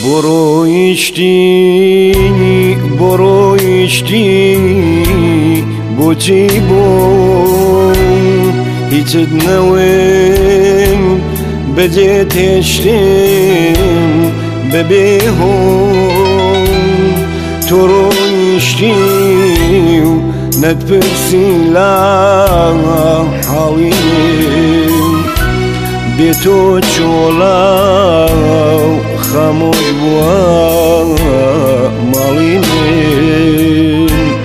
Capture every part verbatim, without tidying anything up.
برو یشتی برو یشتی بوچی بو هیچت نوین بجه تشتیم ببیهون تو رو یشتی نتپرسی لا حاویم بی تو چولا خاموش بوا مالینیم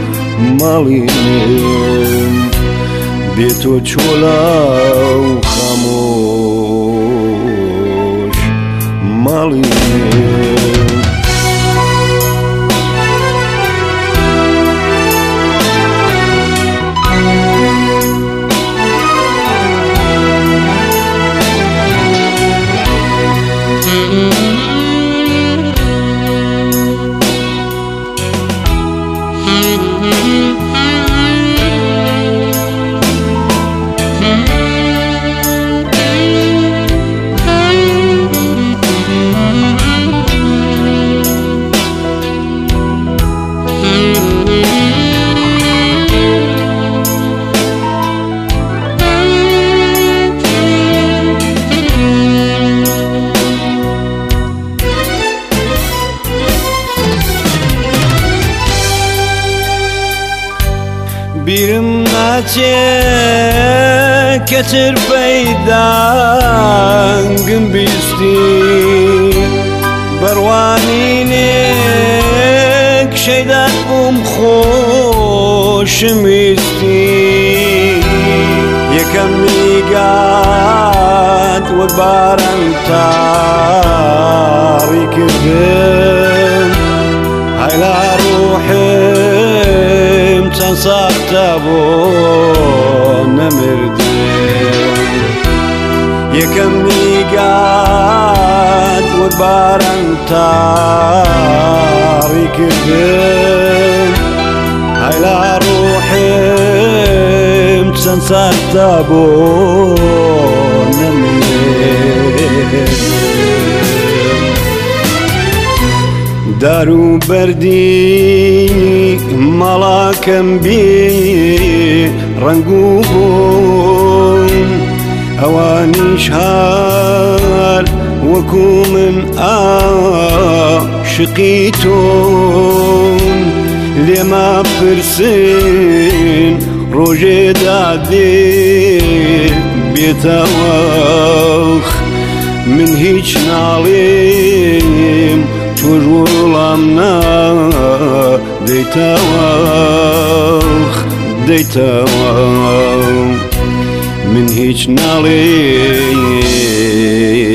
مالینیم بی تو چولا خاموش مالینیم بیرم ناچه کچر پیدانگم بیستی بروانینک شیدان ام خوشم بیستی یکم میگاد و بارم تاری کردم هیلا روحیم چند ساخته بو نمردم یکم میگاد و بارم تاری کردم هیلا روحیم چند ساخته بو نمردم دارو بردی ملاکم بی رنگو بون اوانیش هار وکو من عاشقیتون لما پرسین روژه دادی بیتاوخ من هیچ نالیم وجولامنا ديتاوخ ديتاوخ من هيج نالي